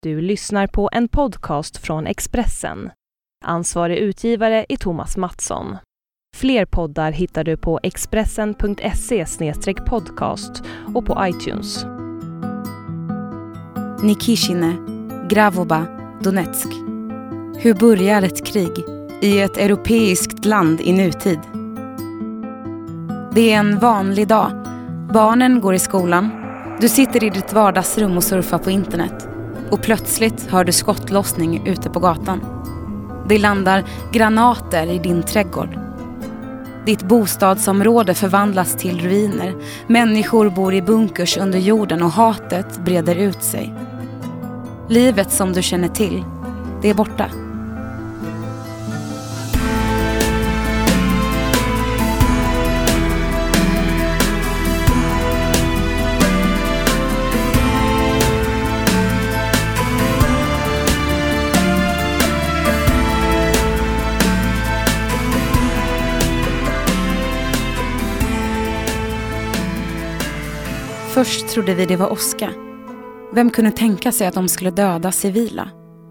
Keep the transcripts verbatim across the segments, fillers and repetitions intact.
Du lyssnar på en podcast från Expressen. Ansvarig utgivare är Thomas Mattsson. Fler poddar hittar du på expressen punkt se slash podcast och på iTunes. Nikishine, Gravoba, Donetsk. Hur börjar ett krig i ett europeiskt land i nutid? Det är en vanlig dag. Barnen går i skolan. Du sitter i ditt vardagsrum och surfar på internet. Och plötsligt hör du skottlossning ute på gatan. Det landar granater i din trädgård. Ditt bostadsområde förvandlas till ruiner. Människor bor i bunkers under jorden och hatet breder ut sig. Livet som du känner till, det är borta. Först trodde vi det var åska. Vem kunde tänka sig att de skulle döda civila?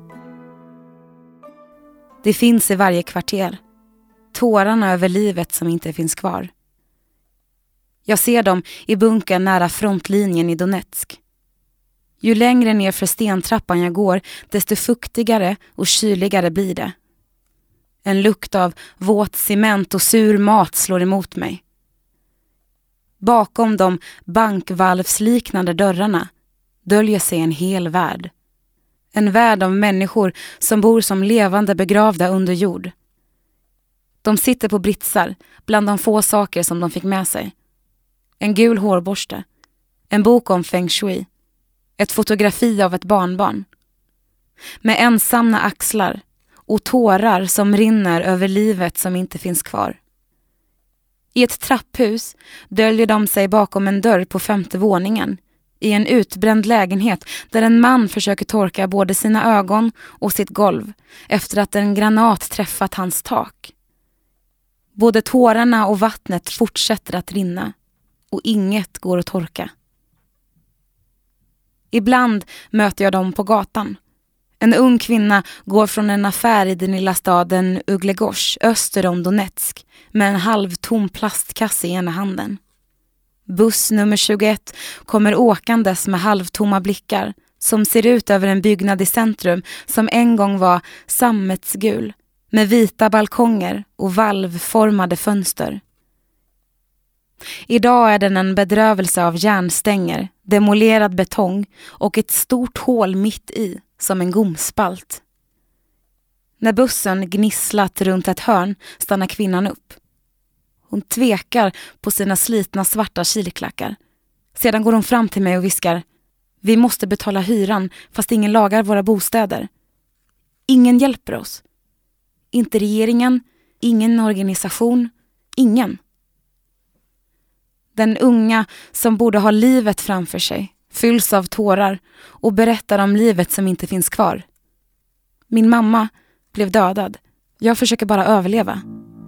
Det finns i varje kvarter. Tårarna över livet som inte finns kvar. Jag ser dem i bunkern nära frontlinjen i Donetsk. Ju längre ner för stentrappan jag går, desto fuktigare och kyligare blir det. En lukt av våt cement och sur mat slår emot mig. Bakom de bankvalvsliknande dörrarna döljer sig en hel värld. En värld av människor som bor som levande begravda under jord. De sitter på britsar bland de få saker som de fick med sig. En gul hårborste, en bok om feng shui, ett fotografi av ett barnbarn. Med ensamma axlar och tårar som rinner över livet som inte finns kvar. I ett trapphus döljer de sig bakom en dörr på femte våningen i en utbränd lägenhet där en man försöker torka både sina ögon och sitt golv efter att en granat träffat hans tak. Både tårarna och vattnet fortsätter att rinna och inget går att torka. Ibland möter jag dem på gatan. En ung kvinna går från en affär i den lilla staden Uglegorsk öster om Donetsk med en halvtom plastkasse i ena handen. Buss nummer tjugoett kommer åkandes med halvtomma blickar som ser ut över en byggnad i centrum som en gång var sammetsgul med vita balkonger och valvformade fönster. Idag är den en bedrövelse av järnstänger, demolerad betong och ett stort hål mitt i som en gomspalt. När bussen gnisslat runt ett hörn stannar kvinnan upp. Hon tvekar på sina slitna svarta kilklackar. Sedan går hon fram till mig och viskar: vi måste betala hyran fast ingen lagar våra bostäder. Ingen hjälper oss. Inte regeringen, ingen organisation, ingen. Den unga som borde ha livet framför sig fylls av tårar och berättar om livet som inte finns kvar. Min mamma blev dödad. Jag försöker bara överleva.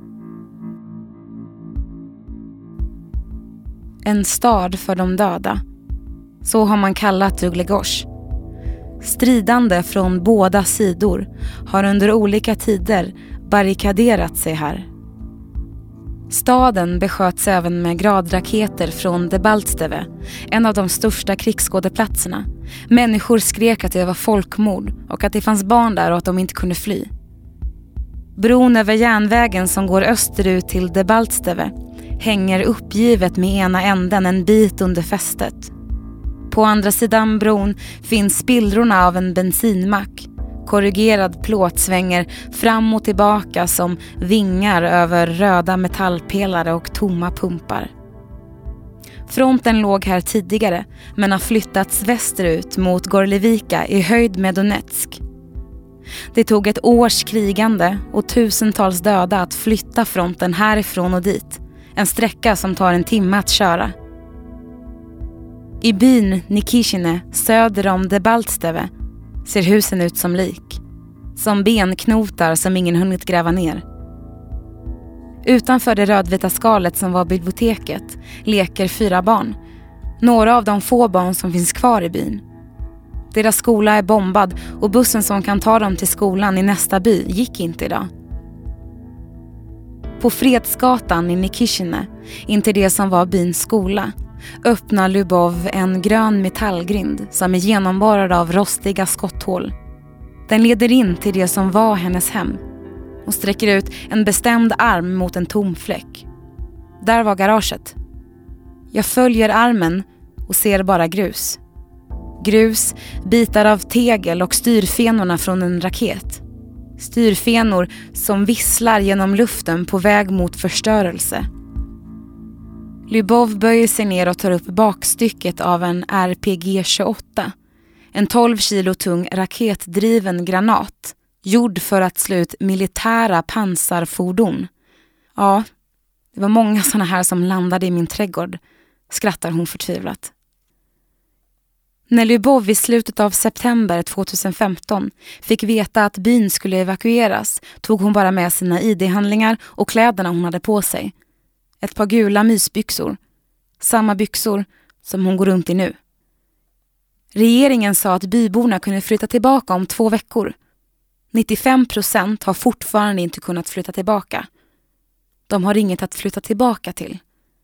En stad för de döda. Så har man kallat Uglegorsk. Stridande från båda sidor har under olika tider barrikaderat sig här. Staden besköts även med gradraketer från Debaltseve, en av de största krigsskådeplatserna. Människor skrek att det var folkmord och att det fanns barn där och att de inte kunde fly. Bron över järnvägen som går österut till Debaltseve hänger uppgivet med ena änden en bit under fästet. På andra sidan bron finns spillrorna av en bensinmack. Korrugerad plåt svänger fram och tillbaka som vingar över röda metallpelare och tomma pumpar. Fronten låg här tidigare men har flyttats västerut mot Gorlevika i höjd med Donetsk. Det tog ett års krigande och tusentals döda att flytta fronten härifrån och dit. En sträcka som tar en timme att köra. I byn Nikishine söder om Debaltseve ser husen ut som lik. Som benknotar som ingen hunnit gräva ner. Utanför det rödvita skalet som var biblioteket leker fyra barn. Några av de få barn som finns kvar i byn. Deras skola är bombad och bussen som kan ta dem till skolan i nästa by gick inte idag. På Fredsgatan i Nikishine, intill det som var byns skola, öppnar Lubov en grön metallgrind som är genomborrad av rostiga skotthål. Den leder in till det som var hennes hem och sträcker ut en bestämd arm mot en tom fläck. Där var garaget. Jag följer armen och ser bara grus. Grus, bitar av tegel och styrfenorna från en raket. Styrfenor som visslar genom luften på väg mot förstörelse. Lubov böjer sig ner och tar upp bakstycket av en R P G tjugoåtta. En tolv kilo tung raketdriven granat, gjord för att slå ut militära pansarfordon. Ja, det var många såna här som landade i min trädgård, skrattar hon förtvivlat. När Lubov i slutet av september tjugohundrafemton fick veta att byn skulle evakueras tog hon bara med sina I D-handlingar och kläderna hon hade på sig. Ett par gula mysbyxor. Samma byxor som hon går runt i nu. Regeringen sa att byborna kunde flytta tillbaka om två veckor. nittiofem procent har fortfarande inte kunnat flytta tillbaka. De har inget att flytta tillbaka till.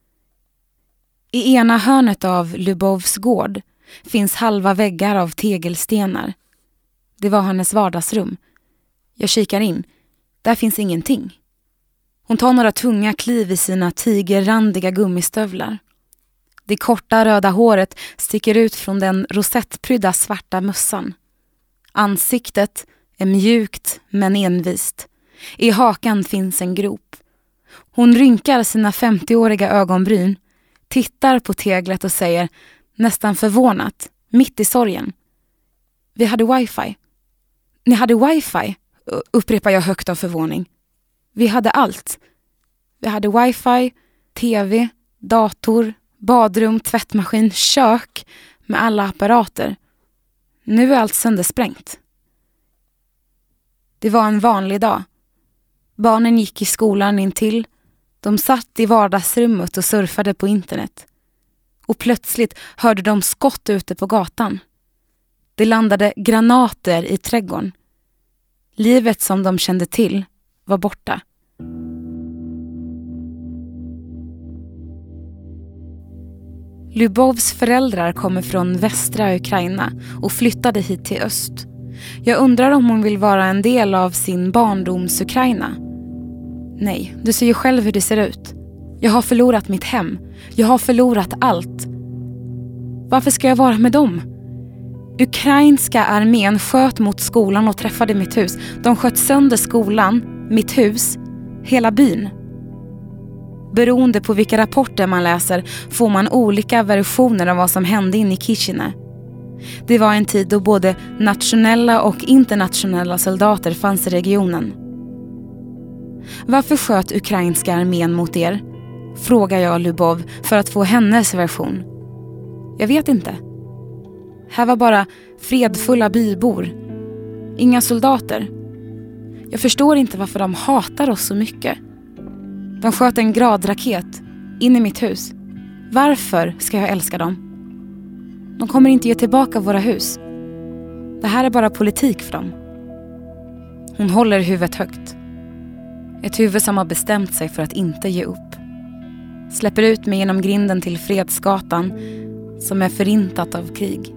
I ena hörnet av Lubovs gård finns halva väggar av tegelstenar. Det var hennes vardagsrum. Jag kikar in. Där finns ingenting. Hon tar några tunga kliv i sina tigerrandiga gummistövlar. Det korta röda håret sticker ut från den rosettprydda svarta mössan. Ansiktet är mjukt men envist. I hakan finns en grop. Hon rynkar sina femtioåriga ögonbryn, tittar på teglet och säger, nästan förvånat, mitt i sorgen: vi hade wifi. Ni hade wifi, upprepar jag högt av förvåning. Vi hade allt. Vi hade wifi, tv, dator, badrum, tvättmaskin, kök med alla apparater. Nu är allt söndersprängt. Det var en vanlig dag. Barnen gick i skolan intill. De satt i vardagsrummet och surfade på internet. Och plötsligt hörde de skott ute på gatan. Det landade granater i trädgården. Livet som de kände till var borta. Lubovs föräldrar kommer från västra Ukraina och flyttade hit till öst. Jag undrar om hon vill vara en del av sin barndoms Ukraina. Nej, du ser ju själv hur det ser ut. Jag har förlorat mitt hem. Jag har förlorat allt. Varför ska jag vara med dem? Ukrainska armén sköt mot skolan och träffade mitt hus. De sköt sönder skolan, mitt hus, hela byn. Beroende på vilka rapporter man läser får man olika versioner av vad som hände i Nikishine. Det var en tid då både nationella och internationella soldater fanns i regionen. Varför sköt ukrainska armén mot er? Frågar jag Lubov för att få hennes version. Jag vet inte. Här var bara fredfulla bybor. Inga soldater. Jag förstår inte varför de hatar oss så mycket. De sköt en gradraket in i mitt hus. Varför ska jag älska dem? De kommer inte ge tillbaka våra hus. Det här är bara politik för dem. Hon håller huvudet högt. Ett huvud som har bestämt sig för att inte ge upp. Släpper ut mig genom grinden till Fredsgatan som är förintat av krig.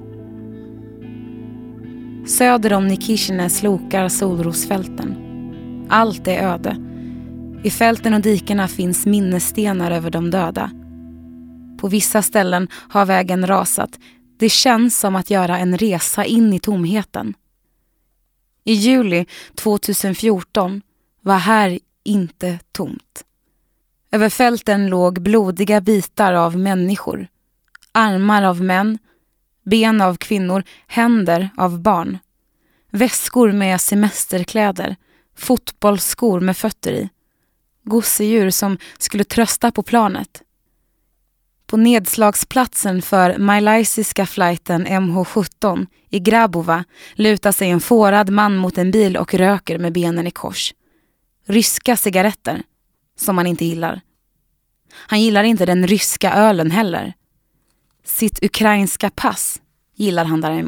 Söder om Nikishine slokar solrosfälten. Allt är öde. I fälten och dikerna finns minnesstenar över de döda. På vissa ställen har vägen rasat. Det känns som att göra en resa in i tomheten. I juli tjugohundrafjorton var här inte tomt. Över fälten låg blodiga bitar av människor. Armar av män, ben av kvinnor, händer av barn. Väskor med semesterkläder, fotbollsskor med fötter i. Gosedjur som skulle trösta på planet. På nedslagsplatsen för malaysiska flighten M H sjutton i Grabova lutar sig en fårad man mot en bil och röker med benen i kors. Ryska cigaretter, som han inte gillar. Han gillar inte den ryska ölen heller. Sitt ukrainska pass gillar han däremot.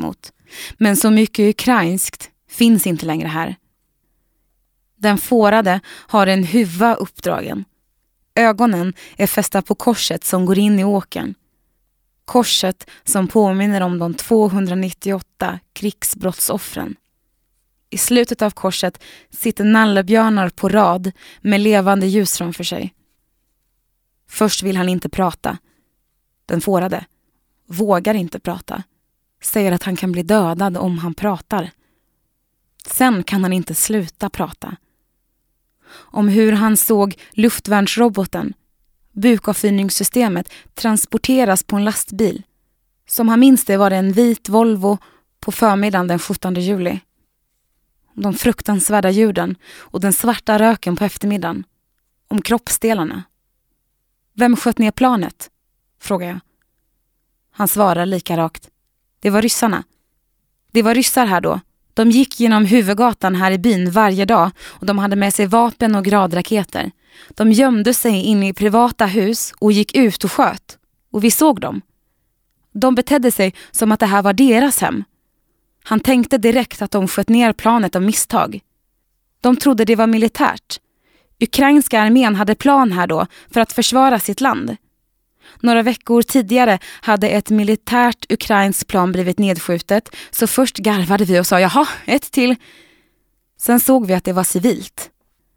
Men så mycket ukrainskt finns inte längre här. Den fårade har en huva uppdragen. Ögonen är fästa på korset som går in i åkern. Korset som påminner om de tvåhundranittioåtta krigsbrottsoffren. I slutet av korset sitter nallebjörnar på rad med levande ljus framför sig. Först vill han inte prata. Den fårade vågar inte prata. Säger att han kan bli dödad om han pratar. Sen kan han inte sluta prata. Om hur han såg luftvärnsroboten, bukavfyrningssystemet, transporteras på en lastbil. Som han minns det var det en vit Volvo på förmiddagen den sjuttonde juli. De fruktansvärda ljuden och den svarta röken på eftermiddagen. Om kroppsdelarna. Vem sköt ner planet? Frågar jag. Han svarar lika rakt. Det var ryssarna. Det var ryssar här då. De gick genom huvudgatan här i byn varje dag och de hade med sig vapen och gradraketer. De gömde sig inne i privata hus och gick ut och sköt. Och vi såg dem. De betedde sig som att det här var deras hem. Han tänkte direkt att de sköt ner planet av misstag. De trodde det var militärt. Ukrainska armén hade plan här då för att försvara sitt land. Några veckor tidigare hade ett militärt ukrainskt plan blivit nedskjutet, så först garvade vi och sa jaha, ett till. Sen såg vi att det var civilt.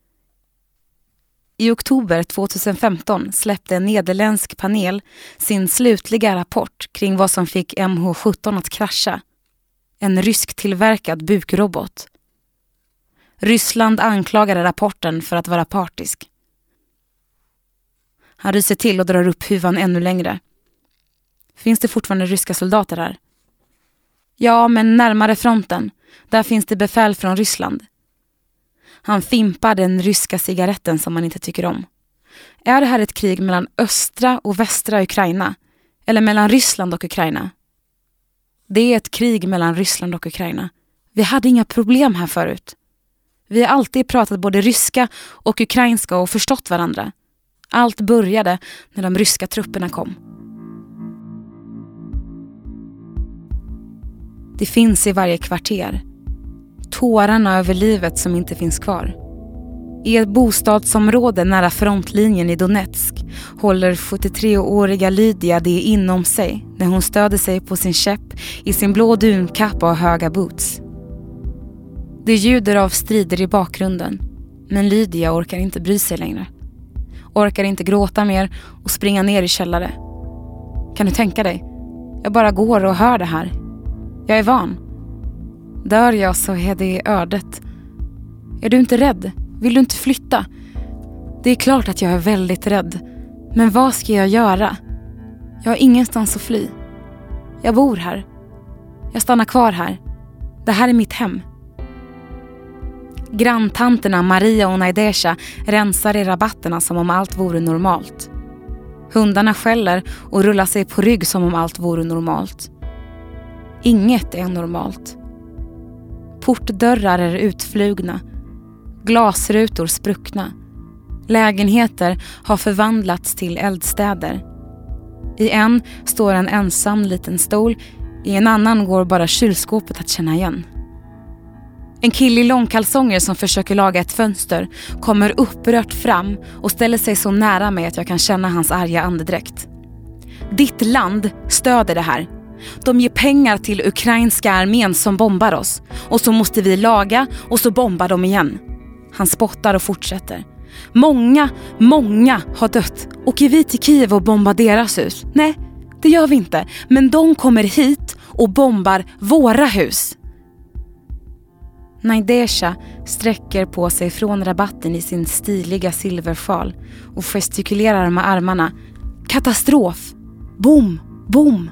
I oktober tjugohundrafemton släppte en nederländsk panel sin slutliga rapport kring vad som fick M H sjutton att krascha. En rysk tillverkad bukrobot. Ryssland anklagade rapporten för att vara partisk. Han ryser till och drar upp huvan ännu längre. Finns det fortfarande ryska soldater här? Ja, men närmare fronten. Där finns det befäl från Ryssland. Han fimpar den ryska cigaretten som man inte tycker om. Är det här ett krig mellan östra och västra Ukraina? Eller mellan Ryssland och Ukraina? Det är ett krig mellan Ryssland och Ukraina. Vi hade inga problem här förut. Vi har alltid pratat både ryska och ukrainska och förstått varandra. Allt började när de ryska trupperna kom. Det finns i varje kvarter. Tårarna över livet som inte finns kvar. I ett bostadsområde nära frontlinjen i Donetsk håller sjuttiotreåriga Lydia det inom sig när hon stöder sig på sin käpp i sin blå dunkappa och höga boots. Det ljuder av strider i bakgrunden, men Lydia orkar inte bry sig längre. Orkar inte gråta mer och springa ner i källare. Kan du tänka dig? Jag bara går och hör det här. Jag är van. Dör jag så är det ödet. Är du inte rädd? Vill du inte flytta? Det är klart att jag är väldigt rädd. Men vad ska jag göra? Jag har ingenstans att fly. Jag bor här. Jag stannar kvar här. Det här är mitt hem. Granntanterna Maria och Najdesha rensar i rabatterna som om allt vore normalt. Hundarna skäller och rullar sig på rygg som om allt vore normalt. Inget är normalt. Portdörrar är utflugna. Glasrutor spruckna. Lägenheter har förvandlats till eldstäder. I en står en ensam liten stol. I en annan går bara kylskåpet att känna igen. En kille i långkalsonger som försöker laga ett fönster kommer upprört fram och ställer sig så nära mig att jag kan känna hans arga andedräkt. Ditt land stöder det här. De ger pengar till ukrainska armén som bombar oss. Och så måste vi laga och så bombar de igen. Han spottar och fortsätter. Många, många har dött. Åker vi till Kiev och bombar deras hus? Nej, det gör vi inte. Men de kommer hit och bombar våra hus. Najdesha sträcker på sig från rabatten i sin stiliga silversjal och gestikulerar med armarna. Katastrof! Boom! Boom!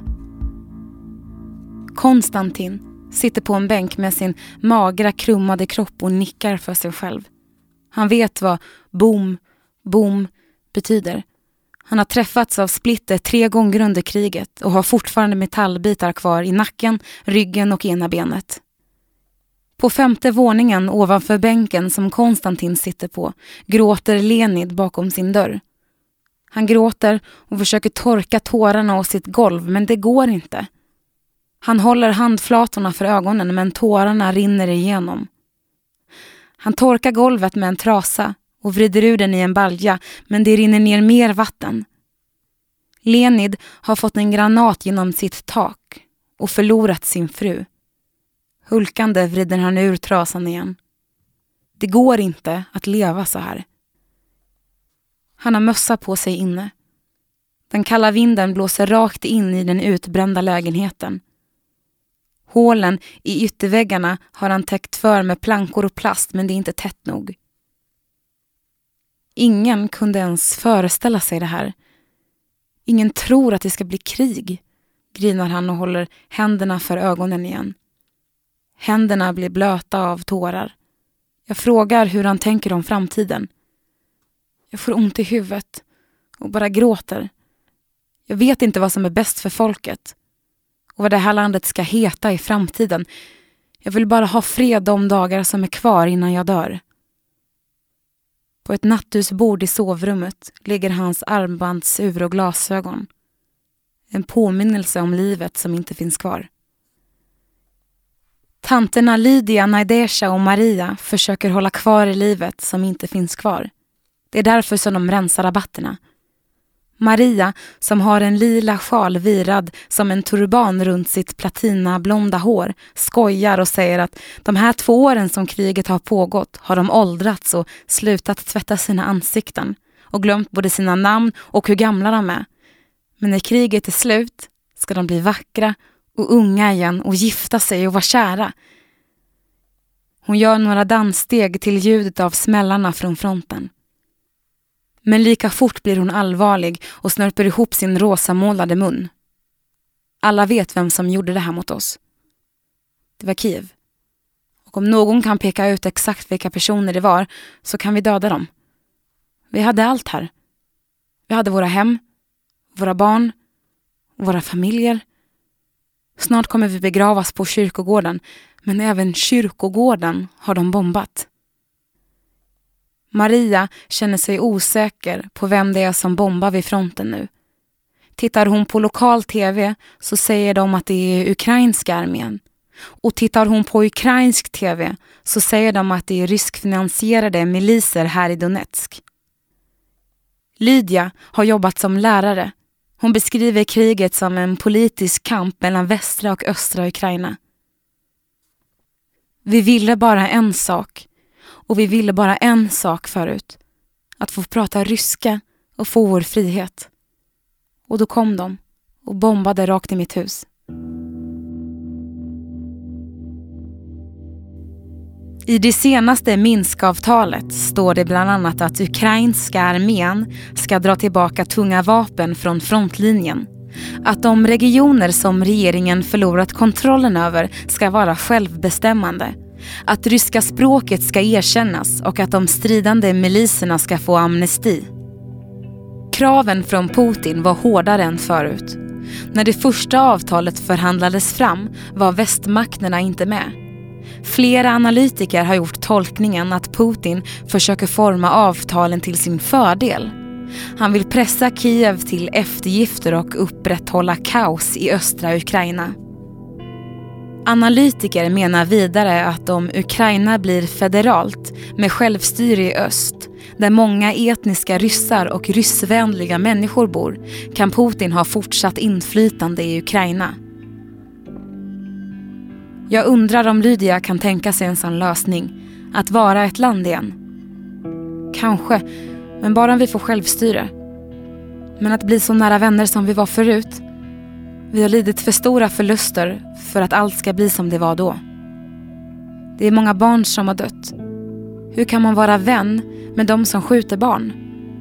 Konstantin sitter på en bänk med sin magra krummade kropp och nickar för sig själv. Han vet vad boom, boom betyder. Han har träffats av splitter tre gånger under kriget och har fortfarande metallbitar kvar i nacken, ryggen och ena benet. På femte våningen ovanför bänken som Konstantin sitter på gråter Leonid bakom sin dörr. Han gråter och försöker torka tårarna av sitt golv, men det går inte. Han håller handflatorna för ögonen men tårarna rinner igenom. Han torkar golvet med en trasa och vrider ur den i en balja, men det rinner ner mer vatten. Lenid har fått en granat genom sitt tak och förlorat sin fru. Hulkande vrider han ur trasan igen. Det går inte att leva så här. Han har mössa på sig inne. Den kalla vinden blåser rakt in i den utbrända lägenheten. Hålen i ytterväggarna har han täckt för med plankor och plast, men det är inte tätt nog. Ingen kunde ens föreställa sig det här. Ingen tror att det ska bli krig, grinar han och håller händerna för ögonen igen. Händerna blir blöta av tårar. Jag frågar hur han tänker om framtiden. Jag får ont i huvudet och bara gråter. Jag vet inte vad som är bäst för folket och vad det här landet ska heta i framtiden. Jag vill bara ha fred de dagar som är kvar innan jag dör. På ett nattusbord i sovrummet ligger hans armbandsur och glasögon. En påminnelse om livet som inte finns kvar. Tanterna Lydia, Naidesha och Maria försöker hålla kvar i livet som inte finns kvar. Det är därför som de rensar rabatterna. Maria, som har en lila sjal virad som en turban runt sitt platinablonda hår, skojar och säger att de här två åren som kriget har pågått har de åldrats och slutat tvätta sina ansikten och glömt både sina namn och hur gamla de är. Men när kriget är slut ska de bli vackra och unga igen och gifta sig och vara kära. Hon gör några danssteg till ljudet av smällarna från fronten. Men lika fort blir hon allvarlig och snörper ihop sin rosa målade mun. Alla vet vem som gjorde det här mot oss. Det var Kiev. Och om någon kan peka ut exakt vilka personer det var så kan vi döda dem. Vi hade allt här. Vi hade våra hem, våra barn, våra familjer. Snart kommer vi begravas på kyrkogården, men även kyrkogården har de bombat. Maria känner sig osäker på vem det är som bombar vid fronten nu. Tittar hon på lokal tv så säger de att det är ukrainska armén. Och tittar hon på ukrainsk tv så säger de att det är ryskfinansierade miliser här i Donetsk. Lydia har jobbat som lärare. Hon beskriver kriget som en politisk kamp mellan västra och östra Ukraina. Vi ville bara en sak. Och vi ville bara en sak förut. Att få prata ryska och få vår frihet. Och då kom de och bombade rakt i mitt hus. I det senaste Minskavtalet står det bland annat att ukrainska armén ska dra tillbaka tunga vapen från frontlinjen. Att de regioner som regeringen förlorat kontrollen över ska vara självbestämmande. Att ryska språket ska erkännas och att de stridande miliserna ska få amnesti. Kraven från Putin var hårdare än förut. När det första avtalet förhandlades fram var västmakterna inte med. Flera analytiker har gjort tolkningen att Putin försöker forma avtalen till sin fördel. Han vill pressa Kiev till eftergifter och upprätthålla kaos i östra Ukraina. Analytiker menar vidare att om Ukraina blir federalt med självstyre i öst, där många etniska ryssar och ryssvänliga människor bor, kan Putin ha fortsatt inflytande i Ukraina. Jag undrar om Lydia kan tänka sig en sån lösning, att vara ett land igen. Kanske, men bara om vi får självstyre. Men att bli så nära vänner som vi var förut. Vi har lidit för stora förluster för att allt ska bli som det var då. Det är många barn som har dött. Hur kan man vara vän med de som skjuter barn?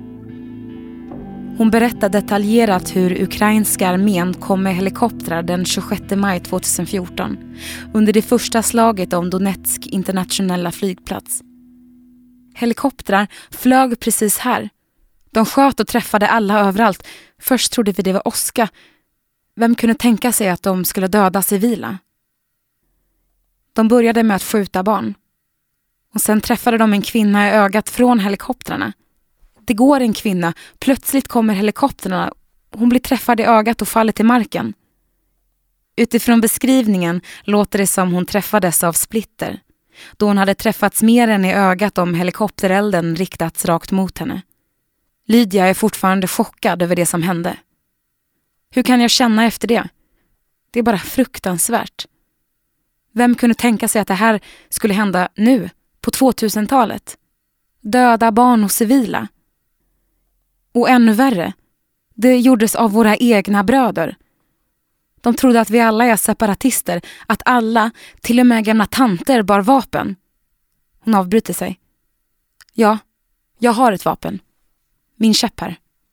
Hon berättar detaljerat hur ukrainska armén kom med helikoptrar den tjugosjätte maj tjugohundrafjorton under det första slaget om Donetsk internationella flygplats. Helikoptrar flög precis här. De sköt och träffade alla överallt. Först trodde vi det var åska. Vem kunde tänka sig att de skulle döda civila? De började med att skjuta barn. Och sen träffade de en kvinna i ögat från helikoptrarna. Det går en kvinna. Plötsligt kommer helikoptrarna. Hon blir träffad i ögat och faller till marken. Utifrån beskrivningen låter det som hon träffades av splitter, då hon hade träffats mer än i ögat om helikopterelden riktats rakt mot henne. Lydia är fortfarande chockad över det som hände. Hur kan jag känna efter det? Det är bara fruktansvärt. Vem kunde tänka sig att det här skulle hända nu, på tvåtusentalet? Döda barn och civila. Och ännu värre, det gjordes av våra egna bröder. De trodde att vi alla är separatister, att alla, till och med gamla tanter, bar vapen. Hon avbryter sig. Ja, jag har ett vapen. Min käpp.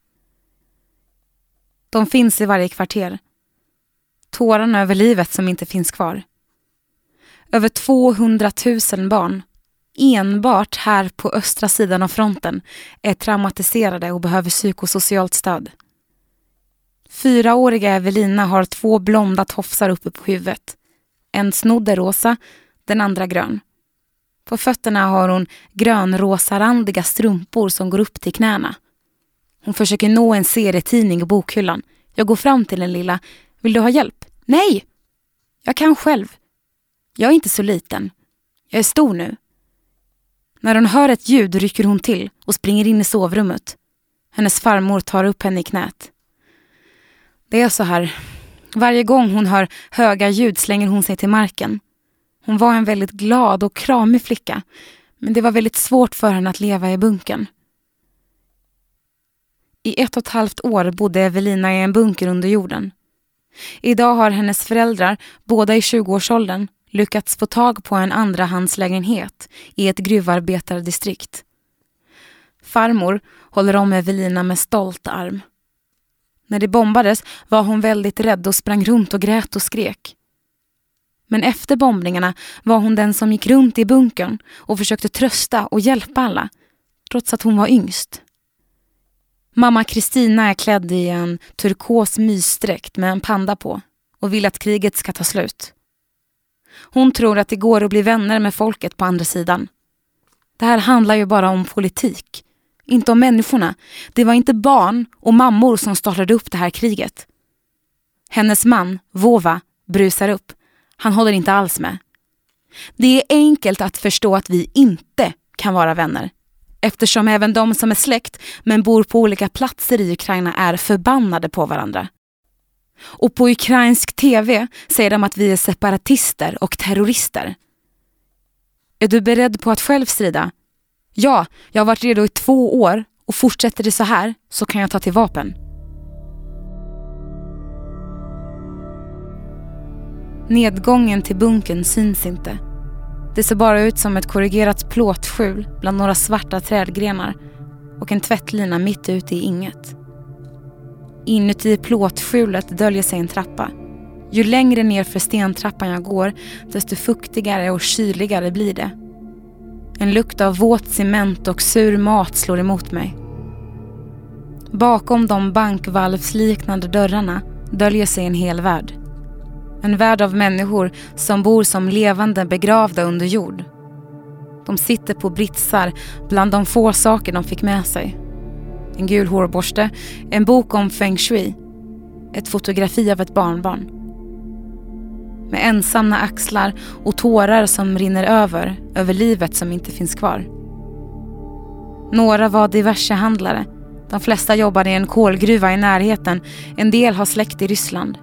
De finns i varje kvarter. Tårarna över livet som inte finns kvar. Över tvåhundratusen barn, enbart här på östra sidan av fronten, är traumatiserade och behöver psykosocialt stöd. Fyraåriga Evelina har två blonda tofsar uppe på huvudet. En snodd är rosa, den andra grön. På fötterna har hon grönrosa-randiga strumpor som går upp till knäna. Hon försöker nå en serietidning i bokhyllan. Jag går fram till den lilla. Vill du ha hjälp? Nej! Jag kan själv. Jag är inte så liten. Jag är stor nu. När hon hör ett ljud rycker hon till och springer in i sovrummet. Hennes farmor tar upp henne i knät. Det är så här. Varje gång hon hör höga ljud slänger hon sig till marken. Hon var en väldigt glad och kramig flicka, men det var väldigt svårt för henne att leva i bunkern. I ett och ett halvt år bodde Evelina i en bunker under jorden. Idag har hennes föräldrar, båda i tjugoårsåldern, lyckats få tag på en andrahandslägenhet i ett gruvarbetardistrikt. Farmor håller om Evelina med stolt arm. När det bombades var hon väldigt rädd och sprang runt och grät och skrek. Men efter bombningarna var hon den som gick runt i bunkern och försökte trösta och hjälpa alla, trots att hon var yngst. Mamma Kristina är klädd i en turkos mysdräkt med en panda på och vill att kriget ska ta slut. Hon tror att det går att bli vänner med folket på andra sidan. Det här handlar ju bara om politik, inte om människorna. Det var inte barn och mammor som startade upp det här kriget. Hennes man, Vova, brusar upp. Han håller inte alls med. Det är enkelt att förstå att vi inte kan vara vänner, eftersom även de som är släkt men bor på olika platser i Ukraina är förbannade på varandra. Och på ukrainsk tv säger de att vi är separatister och terrorister. Är du beredd på att själv strida? Ja, jag har varit redo i två år och fortsätter det så här så kan jag ta till vapen. Nedgången till bunkern syns inte. Det ser bara ut som ett korrigerat plåtskjul bland några svarta trädgrenar och en tvättlina mitt ute i inget. Inuti plåtskjulet döljer sig en trappa. Ju längre ner för stentrappan jag går, desto fuktigare och kyligare blir det. En lukt av våt cement och sur mat slår emot mig. Bakom de bankvalvsliknande dörrarna döljer sig en hel värld. En värld av människor som bor som levande begravda under jord. De sitter på britsar bland de få saker de fick med sig. En gul hårborste, en bok om feng shui, ett fotografi av ett barnbarn. Med ensamma axlar och tårar som rinner över, över livet som inte finns kvar. Några var diverse handlare. De flesta jobbade i en kolgruva i närheten. En del har släkt i Ryssland.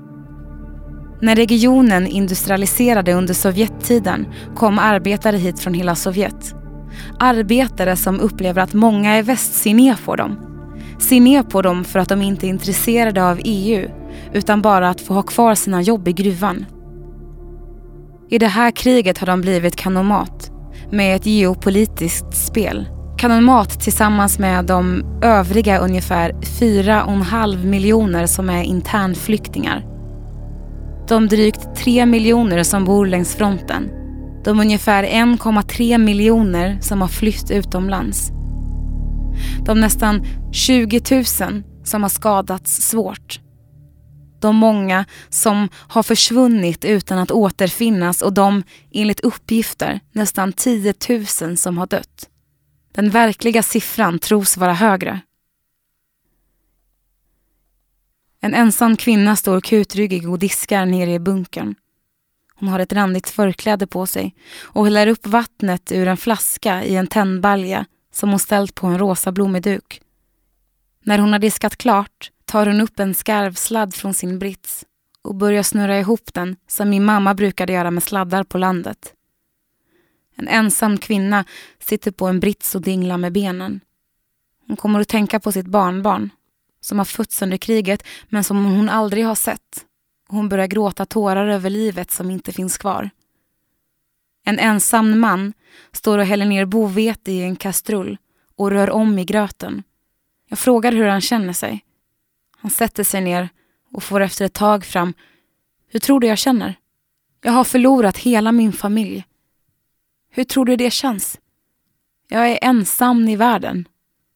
När regionen industrialiserade under Sovjettiden kom arbetare hit från hela Sovjet. Arbetare som upplever att många i väst ser ner på dem. Ser ner på dem för att de inte är intresserade av E U utan bara att få ha kvar sina jobb i gruvan. I det här kriget har de blivit kanomat med ett geopolitiskt spel. Kanomat tillsammans med de övriga ungefär fyra och en halv miljoner som är internflyktingar. De drygt tre miljoner som bor längs fronten. De ungefär en komma tre miljoner som har flytt utomlands. De nästan tjugo tusen som har skadats svårt. De många som har försvunnit utan att återfinnas och de, enligt uppgifter, nästan tio tusen som har dött. Den verkliga siffran tros vara högre. En ensam kvinna står kutryggig och diskar nere i bunkern. Hon har ett randigt förkläde på sig och häller upp vattnet ur en flaska i en tändbalja som hon ställt på en rosa blommig duk. När hon har diskat klart tar hon upp en skarvsladd från sin brits och börjar snurra ihop den som min mamma brukade göra med sladdar på landet. En ensam kvinna sitter på en brits och dinglar med benen. Hon kommer att tänka på sitt barnbarn som har fötts under kriget men som hon aldrig har sett. Hon börjar gråta tårar över livet som inte finns kvar. En ensam man står och häller ner bovete i en kastrull och rör om i gröten. Jag frågar hur han känner sig. Han sätter sig ner och får efter ett tag fram: hur tror du jag känner? Jag har förlorat hela min familj. Hur tror du det känns? Jag är ensam i världen.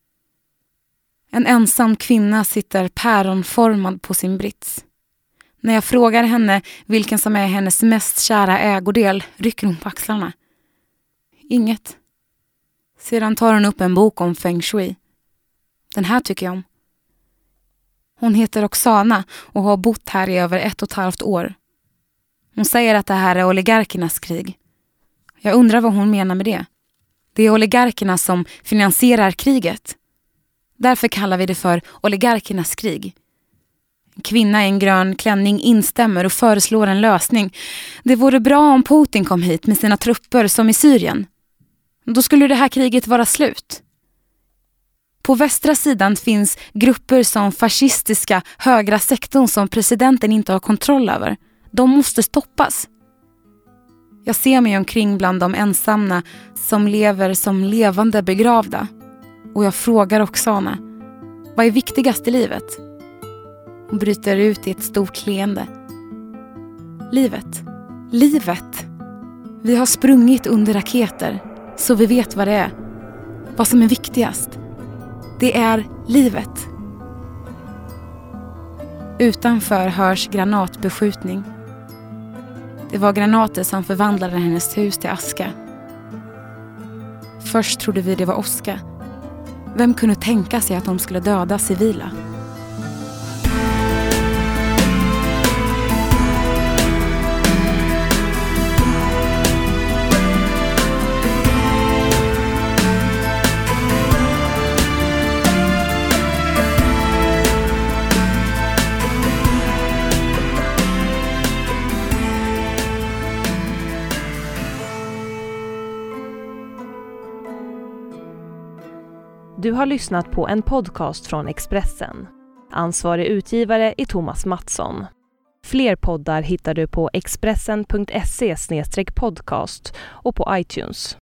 En ensam kvinna sitter päronformad på sin brits. När jag frågar henne vilken som är hennes mest kära ägodel rycker hon på axlarna. Inget. Sedan tar hon upp en bok om feng shui. Den här tycker jag om. Hon heter Oksana och har bott här i över ett och ett halvt år. Hon säger att det här är oligarkernas krig. Jag undrar vad hon menar med det. Det är oligarkerna som finansierar kriget. Därför kallar vi det för oligarkernas krig. En kvinna i en grön klänning instämmer och föreslår en lösning. Det vore bra om Putin kom hit med sina trupper som i Syrien. Då skulle det här kriget vara slut. På västra sidan finns grupper som fascistiska högra sektorn som presidenten inte har kontroll över. De måste stoppas. Jag ser mig omkring bland de ensamma som lever som levande begravda. Och jag frågar Oksana, vad är viktigast i livet? Hon bryter ut i ett stort leende. Livet. Livet. Vi har sprungit under raketer, så vi vet vad det är. Vad som är viktigast. Det är livet. Utanför hörs granatbeskjutning. Det var granater som förvandlade hennes hus till aska. Först trodde vi det var åska. Vem kunde tänka sig att de skulle döda civila? Du har lyssnat på en podcast från Expressen. Ansvarig utgivare är Thomas Mattsson. Fler poddar hittar du på expressen punkt se slash podcast och på iTunes.